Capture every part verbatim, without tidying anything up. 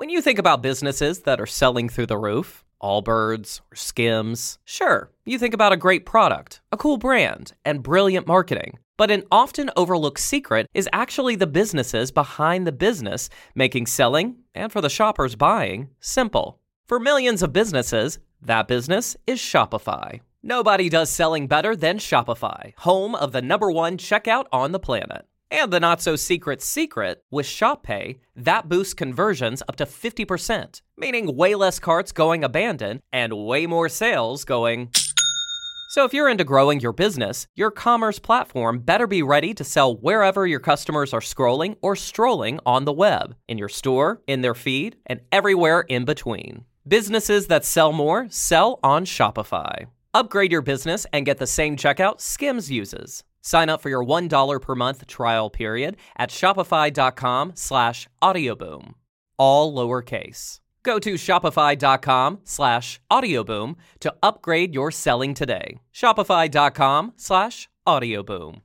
When you think about businesses that are selling through the roof, Allbirds or Skims, sure, you think about a great product, a cool brand, and brilliant marketing. But an often overlooked secret is actually the businesses behind the business, making selling, and for the shoppers buying, simple. For millions of businesses, that business is Shopify. Nobody does selling better than Shopify, home of the number one checkout on the planet. And the not-so-secret secret, with Shop Pay, that boosts conversions up to fifty percent, meaning way less carts going abandoned and way more sales going... So if you're into growing your business, your commerce platform better be ready to sell wherever your customers are scrolling or strolling on the web, in your store, in their feed, and everywhere in between. Businesses that sell more sell on Shopify. Upgrade your business and get the same checkout Skims uses. Sign up for your one dollar per month trial period at shopify.com slash audioboom. All lowercase. Go to shopify.com slash audioboom to upgrade your selling today. Shopify.com slash audioboom.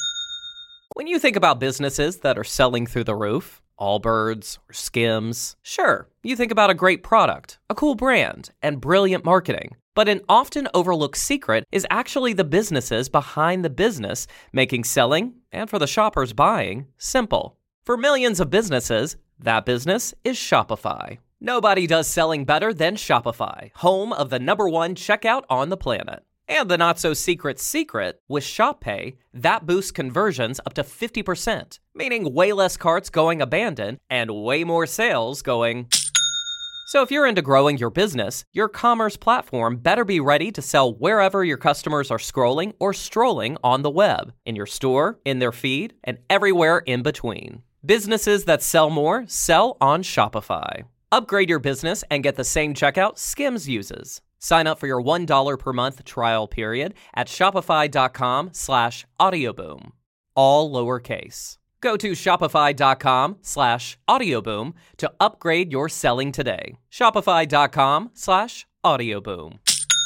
When you think about businesses that are selling through the roof, Allbirds or Skims, sure, you think about a great product, a cool brand, and brilliant marketing. But an often overlooked secret is actually the businesses behind the business, making selling, and for the shoppers buying, simple. For millions of businesses, that business is Shopify. Nobody does selling better than Shopify, home of the number one checkout on the planet. And the not-so-secret secret, with Shop Pay, that boosts conversions up to fifty percent, meaning way less carts going abandoned and way more sales going... So if you're into growing your business, your commerce platform better be ready to sell wherever your customers are scrolling or strolling on the web, in your store, in their feed, and everywhere in between. Businesses that sell more sell on Shopify. Upgrade your business and get the same checkout Skims uses. Sign up for your one dollar per month trial period at shopify.com slash audioboom. All lowercase. Go to shopify.com slash audioboom to upgrade your selling today. Shopify.com slash audioboom.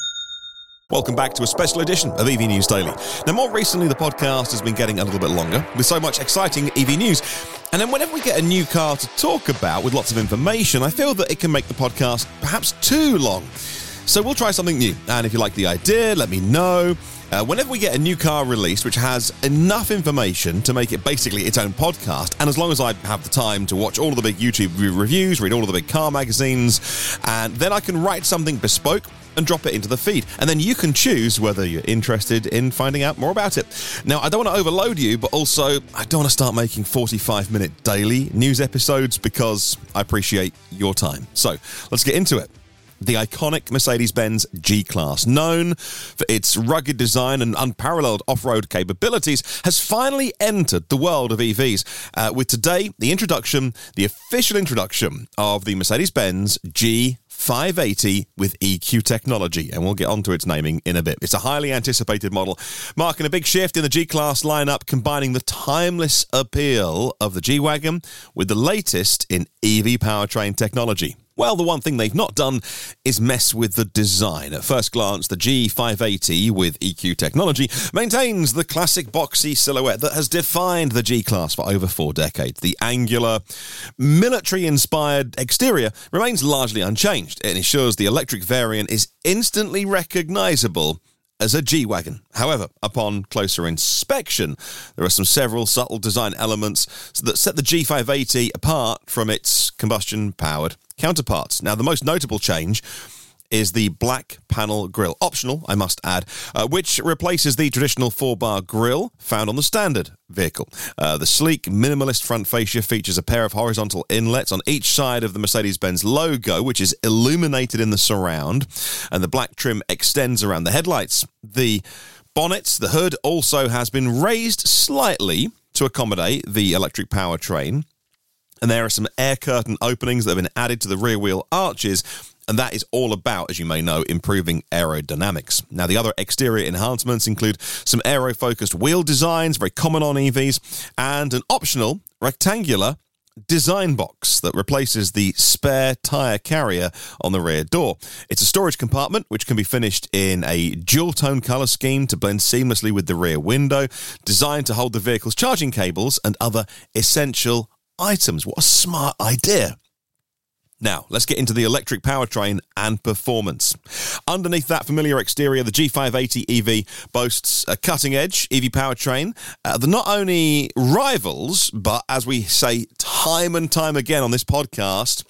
Welcome back to a special edition of E V News Daily. Now, more recently, the podcast has been getting a little bit longer with so much exciting E V news. And then whenever we get a new car to talk about with lots of information, I feel that it can make the podcast perhaps too long. So we'll try something new. And if you like the idea, let me know. Uh, whenever we get a new car released which has enough information to make it basically its own podcast, and as long as I have the time to watch all of the big YouTube reviews, read all of the big car magazines, and then I can write something bespoke and drop it into the feed. And then you can choose whether you're interested in finding out more about it. Now, I don't want to overload you, but also I don't want to start making forty-five minute daily news episodes because I appreciate your time. So let's get into it. The iconic Mercedes-Benz G-Class, known for its rugged design and unparalleled off-road capabilities, has finally entered the world of E Vs, uh, with today the introduction, the official introduction of the Mercedes-Benz G five eighty with E Q technology, and we'll get onto its naming in a bit. It's a highly anticipated model, marking a big shift in the G-Class lineup, combining the timeless appeal of the G-Wagon with the latest in E V powertrain technology. Well, the one thing they've not done is mess with the design. At first glance, the G five eighty with E Q technology maintains the classic boxy silhouette that has defined the G-Class for over four decades. The angular, military-inspired exterior remains largely unchanged. It ensures the electric variant is instantly recognisable as a G-Wagon. However, upon closer inspection, there are some several subtle design elements that set the G five eighty apart from its combustion-powered counterparts. Now, the most notable change is the black panel grille, optional, I must add, uh, which replaces the traditional four-bar grille found on the standard vehicle. Uh, the sleek, minimalist front fascia features a pair of horizontal inlets on each side of the Mercedes-Benz logo, which is illuminated in the surround, and the black trim extends around the headlights. The bonnet, the hood, also has been raised slightly to accommodate the electric powertrain, and there are some air curtain openings that have been added to the rear wheel arches, and that is all about, as you may know, improving aerodynamics. Now, the other exterior enhancements include some aero-focused wheel designs, very common on E Vs, and an optional rectangular design box that replaces the spare tyre carrier on the rear door. It's a storage compartment which can be finished in a dual-tone colour scheme to blend seamlessly with the rear window, designed to hold the vehicle's charging cables and other essential items. What a smart idea. Now, let's get into the electric powertrain and performance. Underneath that familiar exterior, the G five eighty E V boasts a cutting-edge E V powertrain uh, that not only rivals, but as we say time and time again on this podcast,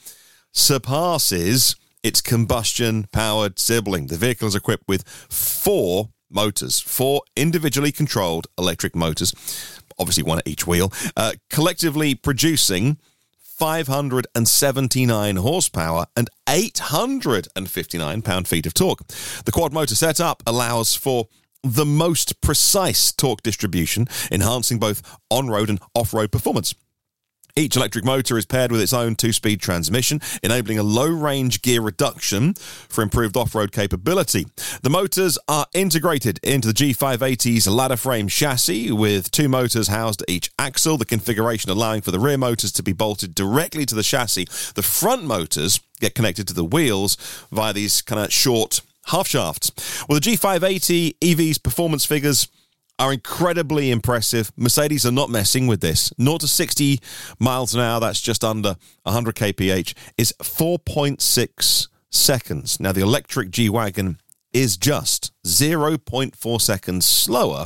surpasses its combustion-powered sibling. The vehicle is equipped with four motors, four individually controlled electric motors, obviously one at each wheel, uh, collectively producing five hundred seventy-nine horsepower and eight hundred fifty-nine pound-feet of torque. The quad-motor setup allows for the most precise torque distribution, enhancing both on-road and off-road performance. Each electric motor is paired with its own two-speed transmission, enabling a low-range gear reduction for improved off-road capability. The motors are integrated into the G five eighty's ladder frame chassis, with two motors housed at each axle, the configuration allowing for the rear motors to be bolted directly to the chassis. The front motors get connected to the wheels via these kind of short half shafts. Well, the G five eighty E V's performance figures are incredibly impressive. Mercedes are not messing with this. zero to sixty miles an hour, that's just under one hundred kilometers per hour, is four point six seconds. Now, the electric G-Wagon is just zero point four seconds slower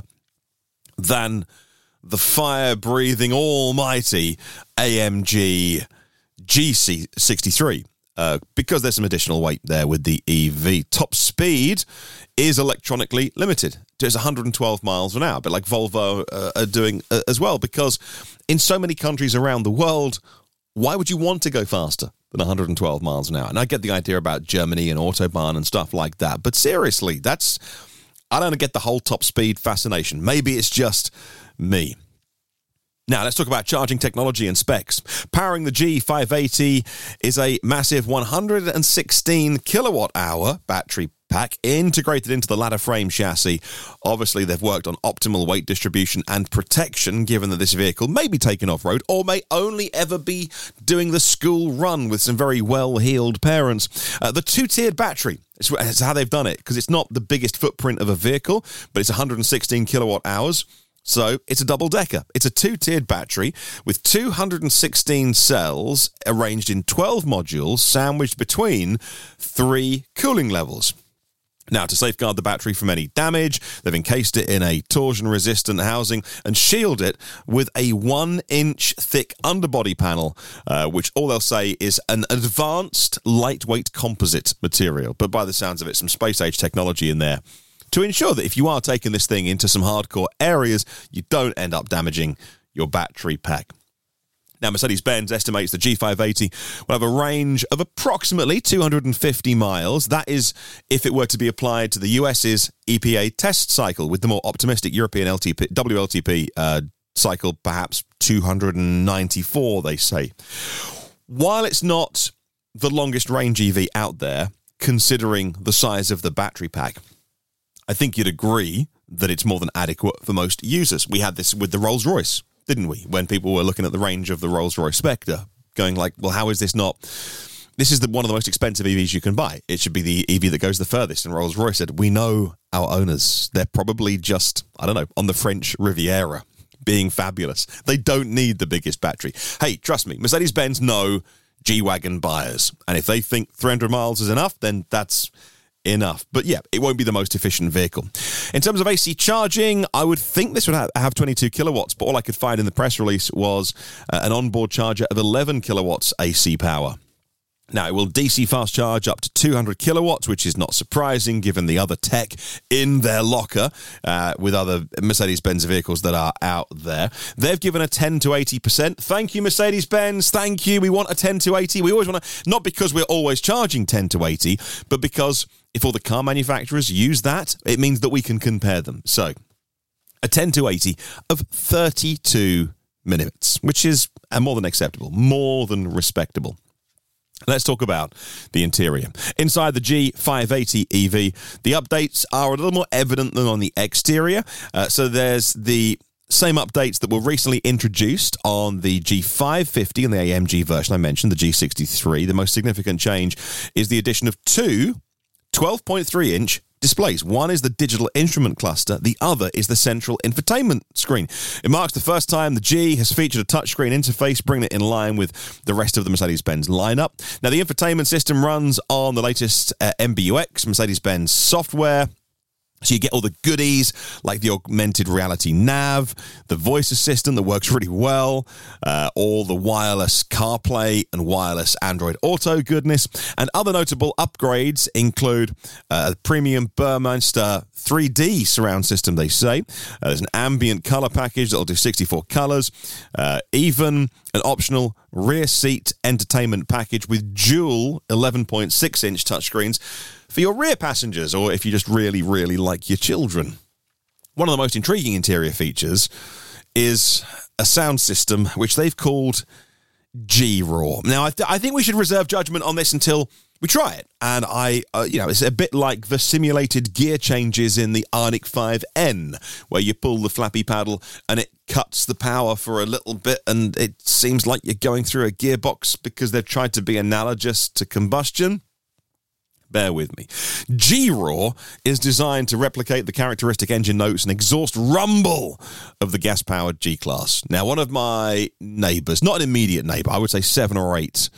than the fire-breathing almighty A M G G C sixty-three. Uh, because there's some additional weight there with the E V. Top speed is electronically limited to one hundred twelve miles an hour, but like Volvo uh, are doing uh, as well, because in so many countries around the world, why would you want to go faster than one hundred twelve miles an hour? And I get the idea about Germany and Autobahn and stuff like that, but seriously, that's, I don't get the whole top speed fascination. Maybe it's just me. Now, let's talk about charging technology and specs. Powering the G five eighty is a massive one hundred sixteen kilowatt hour battery pack integrated into the ladder frame chassis. Obviously, they've worked on optimal weight distribution and protection, given that this vehicle may be taken off-road or may only ever be doing the school run with some very well-heeled parents. Uh, the two-tiered battery, it's how they've done it, because it's not the biggest footprint of a vehicle, but it's one hundred sixteen kilowatt hours. So it's a double-decker. It's a two-tiered battery with two hundred sixteen cells arranged in twelve modules sandwiched between three cooling levels. Now, to safeguard the battery from any damage, they've encased it in a torsion-resistant housing and shield it with a one-inch thick underbody panel, uh, which all they'll say is an advanced lightweight composite material. But by the sounds of it, some space-age technology in there, to ensure that if you are taking this thing into some hardcore areas, you don't end up damaging your battery pack. Now, Mercedes-Benz estimates the G five eighty will have a range of approximately two hundred fifty miles. That is if it were to be applied to the U S's E P A test cycle, with the more optimistic European L T P, W L T P uh, cycle perhaps two hundred ninety-four, they say. While it's not the longest range E V out there, considering the size of the battery pack, I think you'd agree that it's more than adequate for most users. We had this with the Rolls-Royce, didn't we? When people were looking at the range of the Rolls-Royce Spectre, going like, well, how is this not... This is the, one of the most expensive E Vs you can buy. It should be the E V that goes the furthest. And Rolls-Royce said, we know our owners. They're probably just, I don't know, on the French Riviera, being fabulous. They don't need the biggest battery. Hey, trust me, Mercedes-Benz know G-Wagon buyers. And if they think three hundred miles is enough, then that's enough. But yeah, it won't be the most efficient vehicle. In terms of A C charging, I would think this would have twenty-two kilowatts, but all I could find in the press release was uh, an onboard charger of eleven kilowatts A C power. Now, it will D C fast charge up to two hundred kilowatts, which is not surprising given the other tech in their locker uh, with other Mercedes-Benz vehicles that are out there. They've given a ten to eighty percent. Thank you, Mercedes-Benz. Thank you. We want a ten to eighty. We always want to, not because we're always charging ten to eighty, but because if all the car manufacturers use that, it means that we can compare them. So, a ten to eighty of thirty-two minutes, which is more than acceptable, more than respectable. Let's talk about the interior. Inside the G five eighty E V, the updates are a little more evident than on the exterior. Uh, so there's the same updates that were recently introduced on the G five fifty and the A M G version I mentioned, the G sixty-three. The most significant change is the addition of two twelve point three inch displays. One is the digital instrument cluster. The other is the central infotainment screen. It marks the first time the G has featured a touchscreen interface, bringing it in line with the rest of the Mercedes-Benz lineup. Now, the infotainment system runs on the latest uh, M B U X, Mercedes-Benz software. So you get all the goodies like the augmented reality nav, the voice assistant that works really well, uh, all the wireless CarPlay and wireless Android Auto goodness, and other notable upgrades include uh, a premium Burmeister three D surround system, they say. Uh, there's an ambient color package that'll do sixty-four colors, uh, even an optional rear seat entertainment package with dual eleven point six inch touchscreens for your rear passengers, or if you just really, really like your children. One of the most intriguing interior features is a sound system which they've called G-Raw. Now, I, th- I think we should reserve judgment on this until we try it. And I, uh, you know, it's a bit like the simulated gear changes in the Ioniq five N, where you pull the flappy paddle and it cuts the power for a little bit, and it seems like you're going through a gearbox because they've tried to be analogous to combustion. Bear with me. G-Raw is designed to replicate the characteristic engine notes and exhaust rumble of the gas-powered G-Class. Now, one of my neighbours, not an immediate neighbour, I would say seven or eight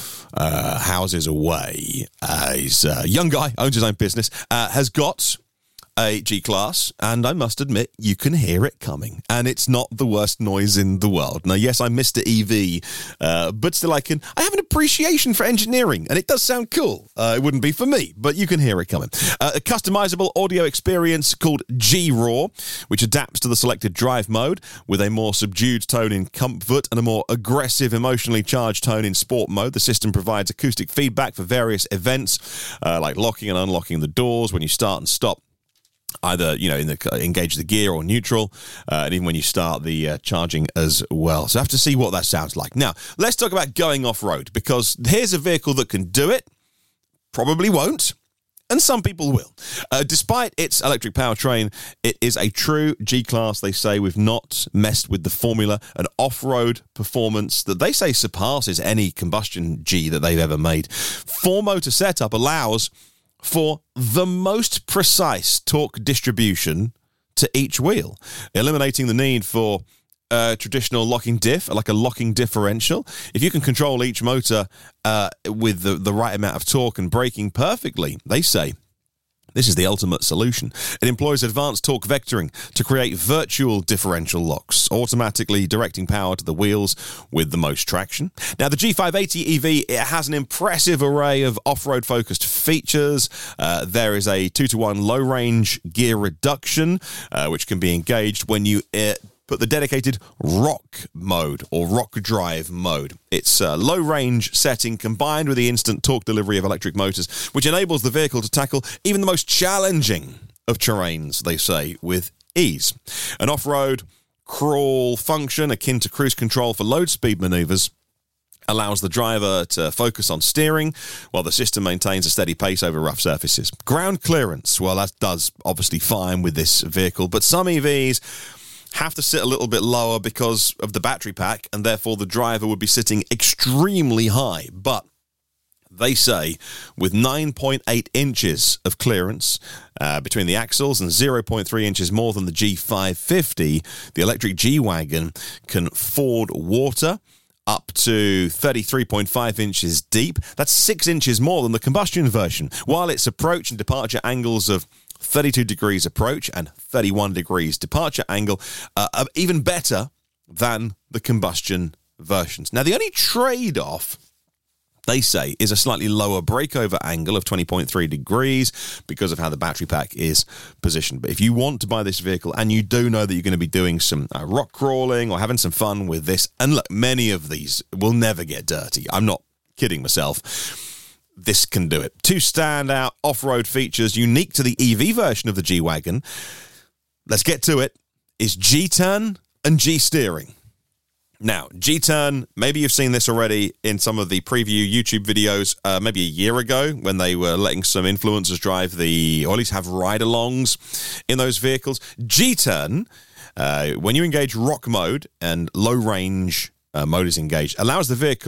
uh, houses away, uh, he's a young guy, owns his own business, uh, has got a G-Class, and I must admit, you can hear it coming, and it's not the worst noise in the world. Now, yes, I'm Mister E V, uh, but still I can, I have an appreciation for engineering, and it does sound cool. Uh, it wouldn't be for me, but you can hear it coming. Uh, a customizable audio experience called G-Raw, which adapts to the selected drive mode with a more subdued tone in comfort and a more aggressive, emotionally charged tone in sport mode. The system provides acoustic feedback for various events, uh, like locking and unlocking the doors when you start and stop, either, you know, in the engage the gear or neutral, uh, and even when you start the uh, charging as well. So I have to see what that sounds like. Now, let's talk about going off-road, because here's a vehicle that can do it, probably won't, and some people will. Uh, despite its electric powertrain, it is a true G-Class, they say. We've not messed with the formula, an off-road performance that they say surpasses any combustion G that they've ever made. Four-motor setup allows for the most precise torque distribution to each wheel, eliminating the need for a traditional locking diff, like a locking differential. If you can control each motor uh, with the, the right amount of torque and braking perfectly, they say this is the ultimate solution. It employs advanced torque vectoring to create virtual differential locks, automatically directing power to the wheels with the most traction. Now, the G five eighty E V, it has an impressive array of off-road focused features. Uh, there is a two to one low-range gear reduction, uh, which can be engaged when you uh, put the dedicated rock mode or rock drive mode. It's a low-range setting combined with the instant torque delivery of electric motors, which enables the vehicle to tackle even the most challenging of terrains, they say, with ease. An off-road crawl function akin to cruise control for load speed maneuvers allows the driver to focus on steering while the system maintains a steady pace over rough surfaces. Ground clearance, well, that does obviously fine with this vehicle, but some E Vs have to sit a little bit lower because of the battery pack, and therefore the driver would be sitting extremely high. But they say with nine point eight inches of clearance uh, between the axles and zero point three inches more than the G five fifty, the electric G-Wagon can ford water up to thirty-three point five inches deep. That's six inches more than the combustion version, while its approach and departure angles of thirty-two degrees approach and thirty-one degrees departure angle uh, are even better than the combustion versions. Now, the only trade-off, they say, is a slightly lower breakover angle of twenty point three degrees because of how the battery pack is positioned. But if you want to buy this vehicle and you do know that you're going to be doing some uh, rock crawling or having some fun with this, and look, many of these will never get dirty. I'm not kidding myself. This can do it. Two standout off-road features unique to the E V version of the G-Wagon, let's get to it, is G-Turn and G-Steering. Now, G-Turn, maybe you've seen this already in some of the preview YouTube videos, uh, maybe a year ago when they were letting some influencers drive the, or at least have ride-alongs in those vehicles. G-Turn, uh, when you engage rock mode and low-range uh, mode is engaged, allows the vehicle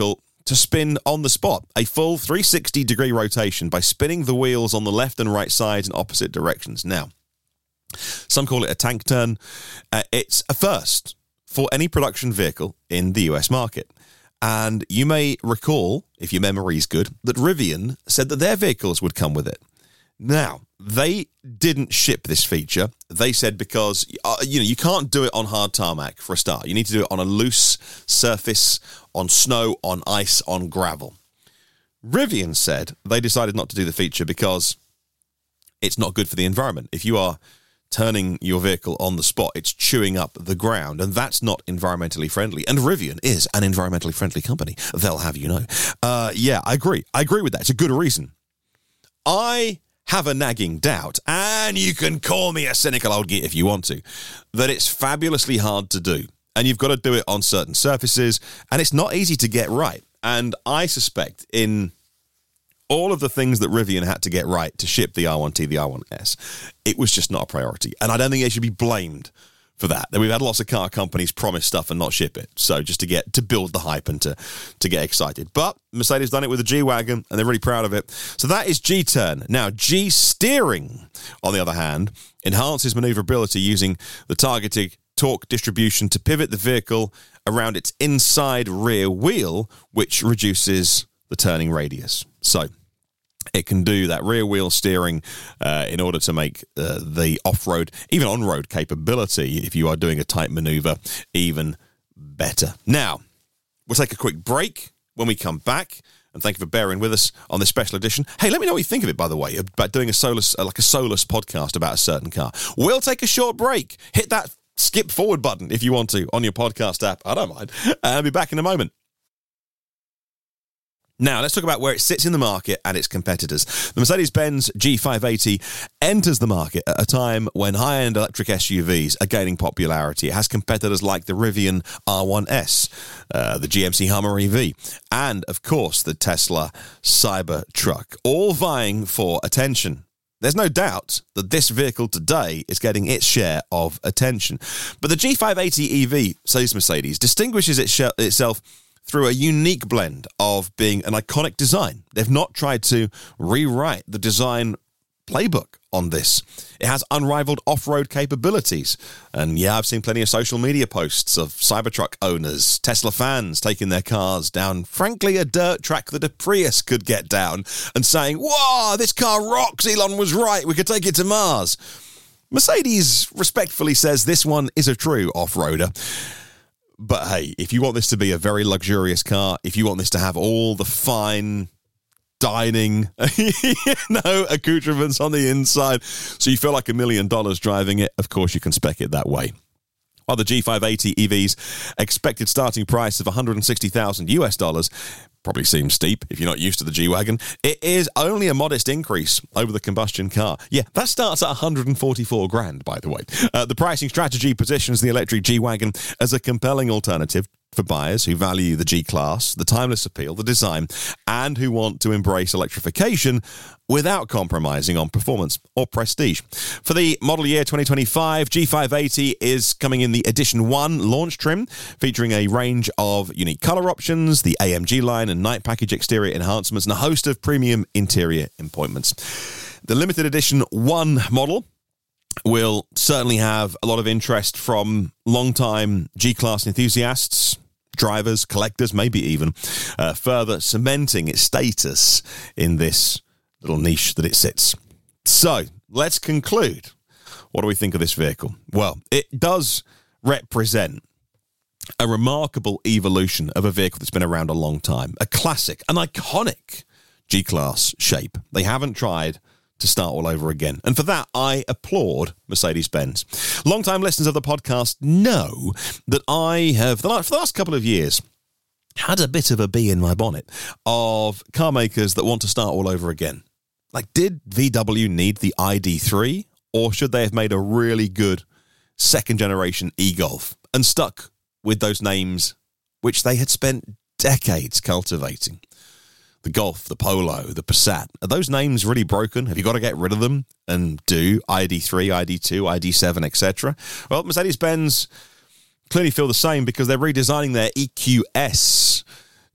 to spin on the spot, a full three hundred sixty degree rotation by spinning the wheels on the left and right sides in opposite directions. Now, some call it a tank turn. Uh, it's a first for any production vehicle in the U S market. And you may recall, if your memory is good, that Rivian said that their vehicles would come with it. Now, they didn't ship this feature. They said because, uh, you know, you can't do it on hard tarmac for a start. You need to do it on a loose surface, on snow, on ice, on gravel. Rivian said they decided not to do the feature because it's not good for the environment. If you are turning your vehicle on the spot, it's chewing up the ground, and that's not environmentally friendly. And Rivian is an environmentally friendly company, they'll have you know. Uh, yeah, I agree. I agree with that. It's a good reason. I have a nagging doubt, and you can call me a cynical old git if you want to, that it's fabulously hard to do. And you've got to do it on certain surfaces, and it's not easy to get right. And I suspect in all of the things that Rivian had to get right to ship the R one T, the R one S, it was just not a priority. And I don't think they should be blamed for that. We've had lots of car companies promise stuff and not ship it. So just to get to build the hype and to, to get excited. But Mercedes done it with the G-Wagon, and they're really proud of it. So that is G-Turn. Now, G-Steering, on the other hand, enhances maneuverability using the targeted torque distribution to pivot the vehicle around its inside rear wheel, which reduces the turning radius. So it can do that rear wheel steering uh, in order to make uh, the off-road, even on-road capability, if you are doing a tight maneuver, even better. Now, we'll take a quick break. When we come back, and thank you for bearing with us on this special edition. Hey, let me know what you think of it, by the way, about doing a solus, uh, like a solus podcast about a certain car. We'll take a short break. Hit that skip forward button if you want to on your podcast app. I don't mind. I'll be back in a moment. Now, let's talk about where it sits in the market and its competitors. The Mercedes-Benz G five eighty enters the market at a time when high-end electric S U Vs are gaining popularity. It has competitors like the Rivian R one S, uh, the G M C Hummer E V, and, of course, the Tesla Cybertruck, all vying for attention. There's no doubt that this vehicle today is getting its share of attention. But the G five eighty E V, says Mercedes, distinguishes its sh- itself through a unique blend of being an iconic design. They've not tried to rewrite the design playbook on this. It has unrivaled off-road capabilities. And yeah, I've seen plenty of social media posts of Cybertruck owners, Tesla fans taking their cars down, frankly, a dirt track that a Prius could get down and saying, "Whoa, this car rocks, Elon was right, we could take it to Mars." Mercedes respectfully says this one is a true off-roader. But hey, if you want this to be a very luxurious car, if you want this to have all the fine dining, you know, accoutrements on the inside, so you feel like a million dollars driving it, of course you can spec it that way. While the G five eighty E V's expected starting price of one hundred sixty thousand US dollars probably seems steep if you're not used to the G-Wagon, it is only a modest increase over the combustion car. Yeah, that starts at one hundred forty-four grand, by the way. Uh, the pricing strategy positions the electric G-Wagon as a compelling alternative for buyers who value the G-Class, the timeless appeal, the design, and who want to embrace electrification without compromising on performance or prestige. For the model year twenty twenty-five, G five eighty is coming in the Edition one launch trim, featuring a range of unique color options, the A M G line and night package exterior enhancements, and a host of premium interior appointments. The limited edition one model will certainly have a lot of interest from long-time G-Class enthusiasts, drivers, collectors, maybe even, uh, further cementing its status in this little niche that it sits. So, let's conclude. What do we think of this vehicle? Well, it does represent a remarkable evolution of a vehicle that's been around a long time. A classic, an iconic G-Class shape. They haven't tried to start all over again. And for that, I applaud Mercedes-Benz. Long-time listeners of the podcast know that I have, for the last couple of years, had a bit of a bee in my bonnet of car makers that want to start all over again. Like, did V W need the I D three, or should they have made a really good second-generation e-Golf and stuck with those names which they had spent decades cultivating? The Golf, the Polo, the Passat. Are those names really broken? Have you got to get rid of them and do I D three, I D two, I D seven, et cetera? Well, Mercedes-Benz clearly feel the same because they're redesigning their E Q S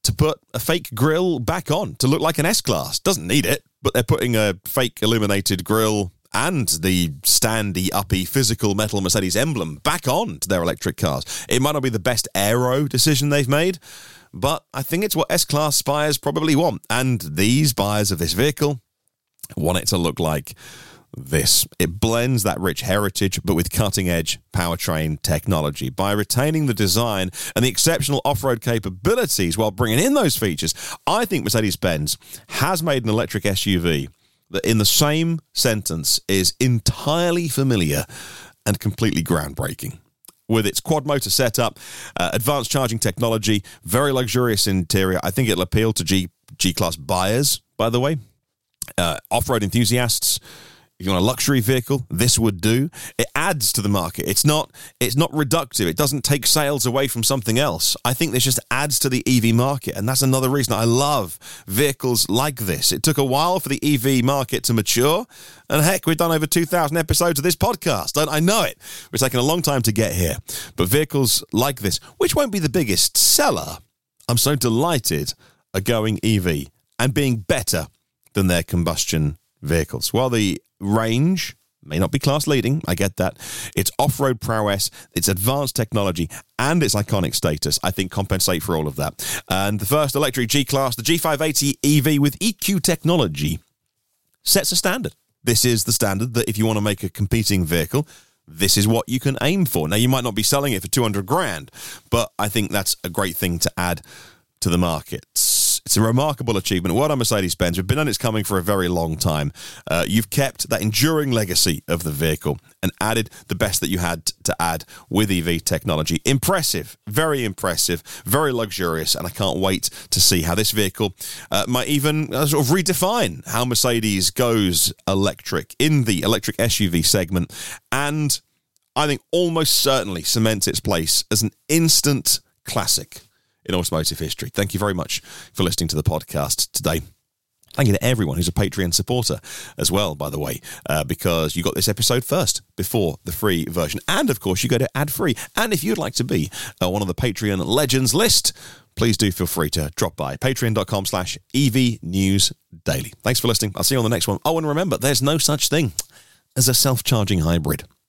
to put a fake grille back on to look like an S-Class. Doesn't need it, but they're putting a fake illuminated grille and the standy, uppy, physical metal Mercedes emblem back on to their electric cars. It might not be the best aero decision they've made, but I think it's what S-Class buyers probably want. And these buyers of this vehicle want it to look like this. It blends that rich heritage, but with cutting-edge powertrain technology. By retaining the design and the exceptional off-road capabilities while bringing in those features, I think Mercedes-Benz has made an electric S U V that in the same sentence is entirely familiar and completely groundbreaking. With its quad-motor setup, uh, advanced charging technology, very luxurious interior, I think it'll appeal to G, G-Class buyers, by the way, uh, off-road enthusiasts. If you want a luxury vehicle, this would do. It adds to the market. It's not it's not reductive. It doesn't take sales away from something else. I think this just adds to the E V market, and that's another reason I love vehicles like this. It took a while for the E V market to mature, and heck, we've done over two thousand episodes of this podcast. I know it. It's taken a long time to get here. But vehicles like this, which won't be the biggest seller, I'm so delighted are going E V and being better than their combustion vehicles. While the range may not be class leading, I get that. Its off-road prowess, its advanced technology, and its iconic status, I think, compensate for all of that. And the first electric G-Class, the G five eighty E V with E Q technology, sets a standard. This is the standard that if you want to make a competing vehicle, this is what you can aim for. Now, you might not be selling it for two hundred grand, but I think that's a great thing to add to the market. It's a remarkable achievement. Well done, Mercedes-Benz. We've been on its coming for a very long time. Uh, you've kept that enduring legacy of the vehicle and added the best that you had to add with E V technology. Impressive, very impressive, very luxurious, and I can't wait to see how this vehicle uh, might even uh, sort of redefine how Mercedes goes electric in the electric S U V segment, and I think almost certainly cements its place as an instant classic in automotive history. Thank you very much for listening to the podcast today. Thank you to everyone who's a Patreon supporter as well, by the way, uh, because you got this episode first before the free version. And, of course, you go to ad-free. And if you'd like to be uh, one of the Patreon legends list, please do feel free to drop by patreon.com slash EV News Daily. Thanks for listening. I'll see you on the next one. Oh, and remember, there's no such thing as a self-charging hybrid.